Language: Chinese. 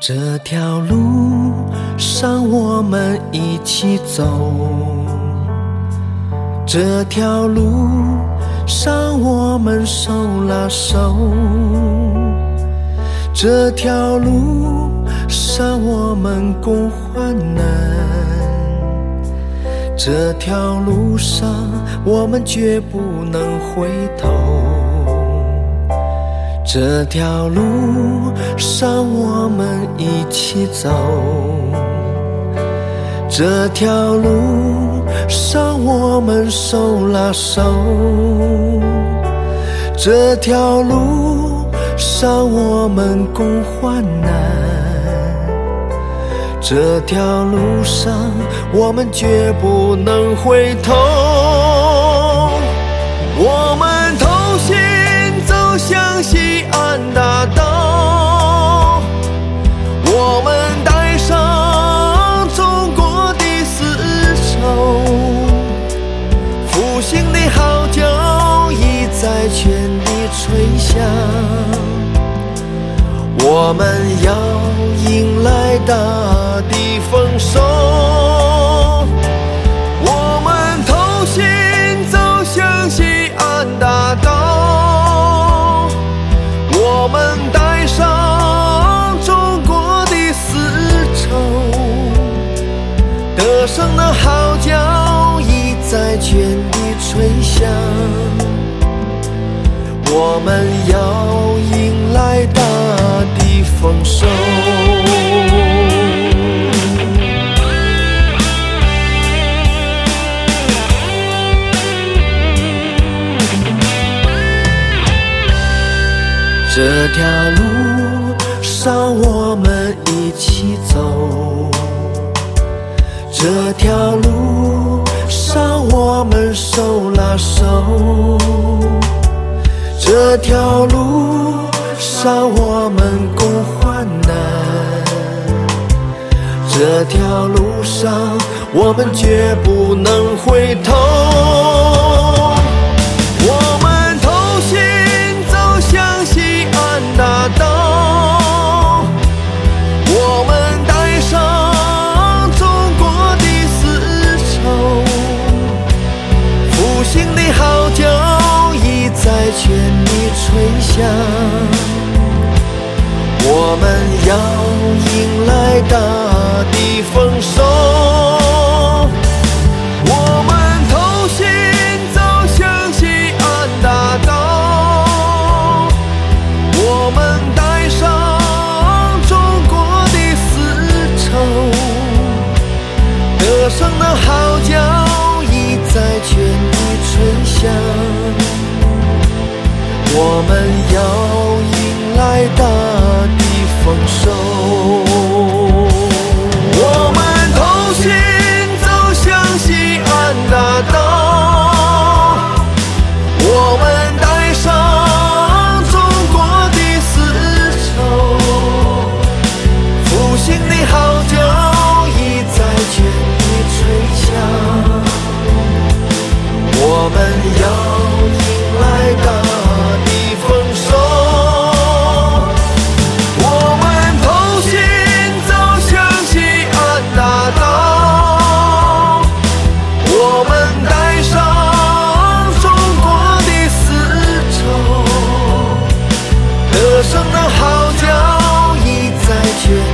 这条路上我们一起走，这条路上我们手拉手，这条路上我们共患难，这条路上我们绝不能回头，这条路上我们一起走，这条路上我们手拉手，这条路上我们共患难，这条路上我们绝不能回头，我们同行走向西安大道，我们带上中国的丝绸，复兴的号角已在全地吹响，我们要迎来大地丰收，我们同行走向西安大道，我们带上中国的丝绸，得胜的号角已在全地吹响，我们要迎来大地丰收。这条路上我们一起走，这条路上我们手拉手，这条路上我们共患难，这条路上我们绝不能回头，我们同行走向西安大道，我们带上中国的丝绸，复兴的号角已在全地吹响，我们要迎来大地丰收，我们同行走向西安大道，我们带上中国的丝绸，得胜的号角已在全地吹响，我们要迎来大地丰收，我们同行走向西安大道，我们带上中国的丝绸，复兴的号角已在全地吹响，我们要迎来大地丰收，我们同行走向西安大道，我们带上中国的丝绸，得胜的号角已在全